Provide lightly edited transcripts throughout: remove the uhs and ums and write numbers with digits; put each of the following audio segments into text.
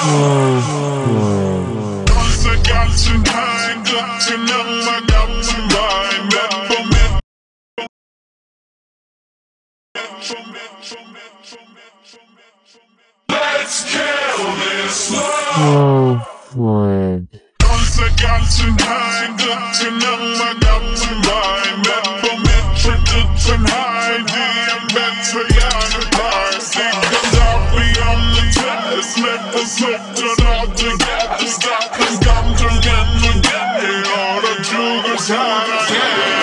같은 하이 같은 악마 같은 바이 매번 Let's kill this love. 건설 같은 하이 같은 악마 같은 바이 매번 매출 듯한 하이 DM 배터리하는 바이 시간답이 없는 test 매번 속더라도 together 싹한 감정에 눈에 얼어 죽을 사랑해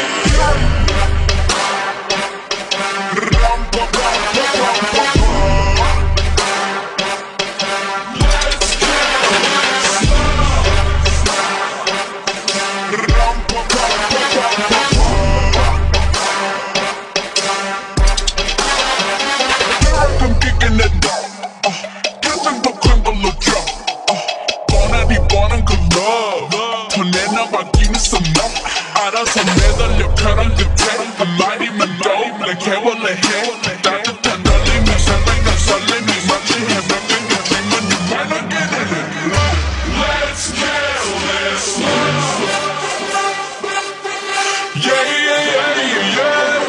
가장 독한 걸로 줘 뻔하니 뻔한 그 love 더 내놔받기는 some more 알아서 매달려 벼랑 끝에 한마디만 더난 개월래 해 따뜻한 떨림이 새빨간 설렘이 마치 해병대 같지만 you might not get it Let's kill this love Yeah yeah yeah yeah yeah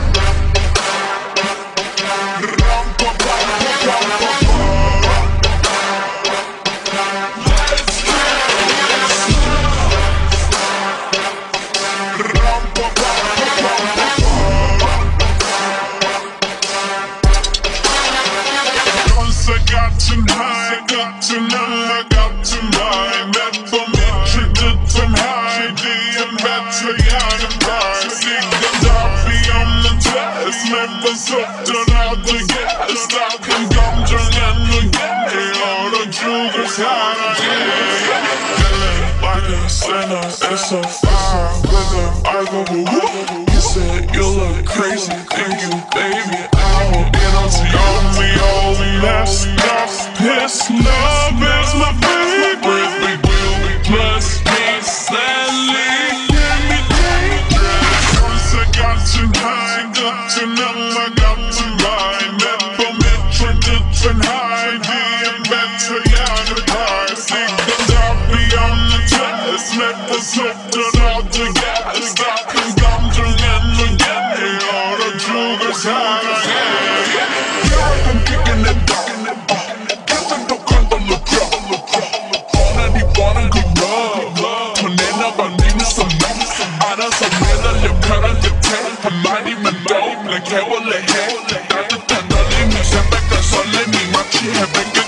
같은 하이 같은 악마 같은 바이 매번 미칠 듯한 하이 DM 배터리하는 바이 시간 답이 없는 test 매번 속더라도 yes 딱한 감정에 눈에 얼어 죽을 사랑해 Feeling like a sinner, it's so fire with her I go woo You said you look crazy, thank you baby I won't get on to you all messed up This love is my favorite We will be plus me sadly Can be dangerous 건설 같은 하이 같은 악마 같은 바이 매번 매출 듯한 하이 DM 배터리하는 바이 시간 답이 없는 test 매번 속더라도 yes 딱한 감정에 눈에 얼어 죽을 사랑해 I'm kicking it down 가장 독한 걸로 줘 뻔하니 뻔한 그 love 더 내놔받기는 some more 알아서 매달려 벼랑 끝에 한마디만 더난 개월래 해 따뜻한 떨림이 새빨간 설렘이 마치 해변가